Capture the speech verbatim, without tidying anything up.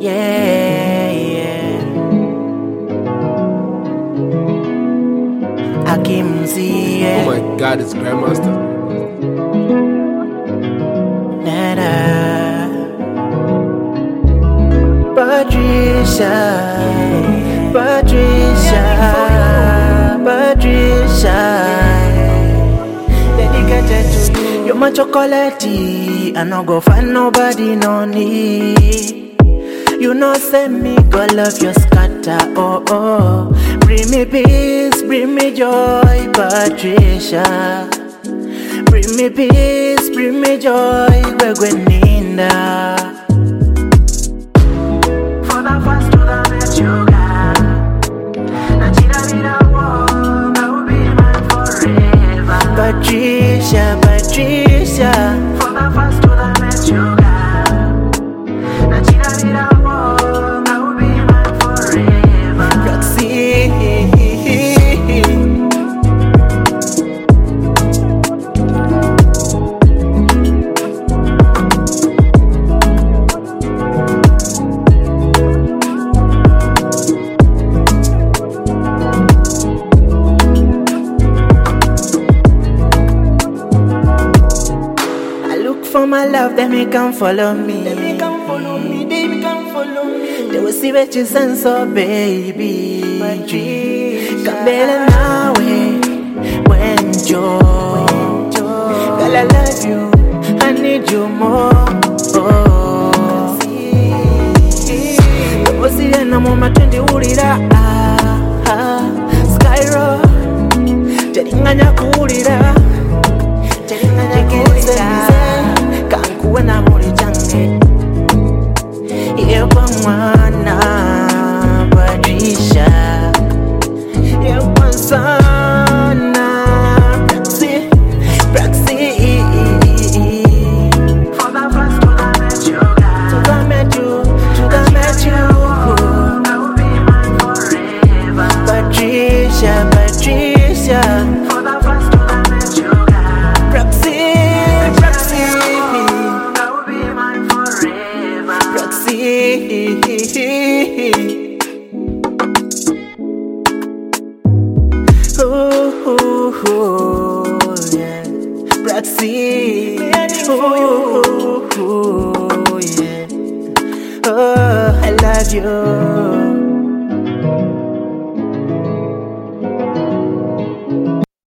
Yeah, yeah. Akimzi, yeah. Oh my God, it's Grandmaster. Nada. Patricia, Patricia, Patricia. Dedicated to you. You're my chocolate, I no go find nobody, no need. You know, send me go love your scatter, oh oh. Bring me peace, bring me joy, Patricia. Bring me peace, bring me joy, Gweninda. For the first to the best you got. The cheetah need a walk, I will be mine forever. Patricia, Patricia. For the first to the best you got. The cheetah need a walk, I will be mine forever. Roxy. For my love, they may come follow me. They may come follow me. They may come follow me. They will see what you send, so baby. Kabela nawe, when Joe. Girl, I love you. I need you more. Oh. They will see the number my twenty urira. Skyro. Teringanya kurira. Teringanya kurira. When I'm only young, yeah, Mwana, Patricia, yeah, one son, Praxi, Praxi. For the first to the met you, to the met you, to the met you, I will be mine forever. Patricia, Patricia. For the first to the met you, Praxi. Ooh, ooh, ooh, yeah. Praxi. Ooh, ooh, yeah. Oh, I love you.